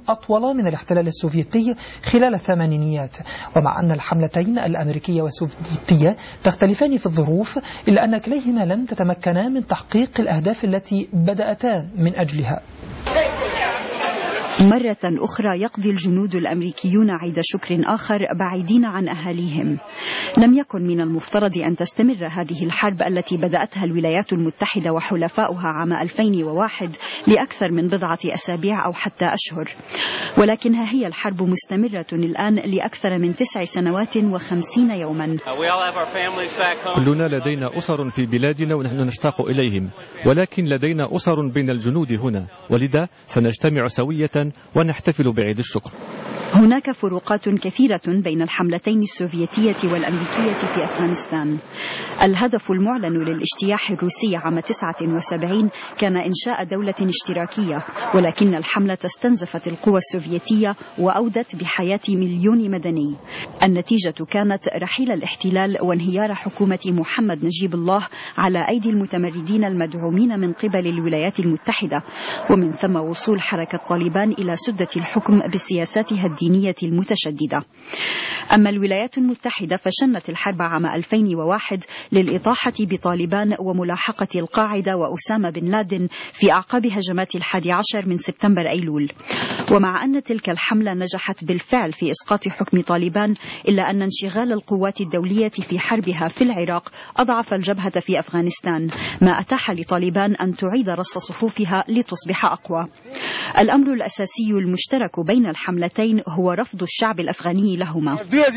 أطول من الاحتلال السوفيتي خلال الثمانينيات. ومع أن الحملتين الأمريكية والسوفيتية تختلفان في الظروف، إلا أن كليهما لم تتمكنا من تحقيق الأهداف التي بدأتا من أجلها. مرة أخرى يقضي الجنود الأمريكيون عيد شكر آخر بعيدين عن أهاليهم. لم يكن من المفترض أن تستمر هذه الحرب التي بدأتها الولايات المتحدة وحلفاؤها عام 2001 لأكثر من بضعة أسابيع أو حتى أشهر، ولكنها هي الحرب مستمرة الآن لأكثر من 9 سنوات و50 يوما. كلنا لدينا أسر في بلادنا ونحن نشتاق إليهم، ولكن لدينا أسر بين الجنود هنا، ولذا سنجتمع سوية ونحتفل بعيد الشكر. هناك فروقات كثيرة بين الحملتين السوفيتية والأمريكية في أفغانستان. الهدف المعلن للاجتياح الروسي عام 79 كان إنشاء دولة اشتراكية، ولكن الحملة استنزفت القوى السوفيتية وأودت بحياة مليون مدني. النتيجة كانت رحيل الاحتلال وانهيار حكومة محمد نجيب الله على أيدي المتمردين المدعومين من قبل الولايات المتحدة، ومن ثم وصول حركة طالبان إلى سدة الحكم بسياساتها الدينية المتشددة. أما الولايات المتحدة فشنت الحرب عام 2001 للإطاحة بطالبان وملاحقة القاعدة وأسامة بن لادن في أعقاب هجمات 11 من سبتمبر أيلول. ومع أن تلك الحملة نجحت بالفعل في إسقاط حكم طالبان، إلا أن انشغال القوات الدولية في حربها في العراق أضعف الجبهة في أفغانستان، ما أتاح لطالبان أن تعيد رص صفوفها لتصبح أقوى. الأمر الأساسي المشترك بين الحملتين هو رفض الشعب الأفغاني لهما.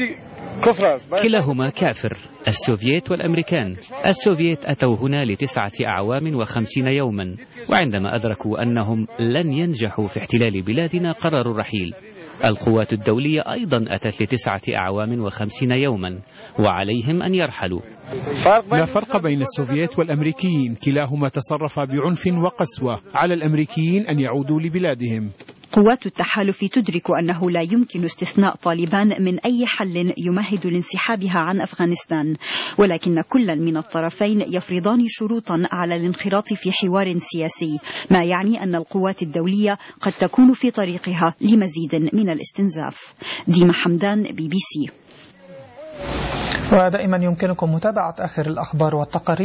كلاهما كافر، السوفييت والأمريكان. السوفييت أتوا هنا ل9 أعوام و50 يوما، وعندما أدركوا أنهم لن ينجحوا في احتلال بلادنا قرروا الرحيل. القوات الدولية أيضا أتت ل9 أعوام و50 يوما، وعليهم أن يرحلوا. لا فرق بين السوفييت والأمريكيين، كلاهما تصرف بعنف وقسوة. على الأمريكيين أن يعودوا لبلادهم. قوات التحالف تدرك أنه لا يمكن استثناء طالبان من أي حل يمهد لانسحابها عن أفغانستان، ولكن كل من الطرفين يفرضان شروطا على الانخراط في حوار سياسي، ما يعني أن القوات الدولية قد تكون في طريقها لمزيد من الاستنزاف. ديما حمدان، BBC. ودائما يمكنكم متابعة آخر الأخبار والتقارير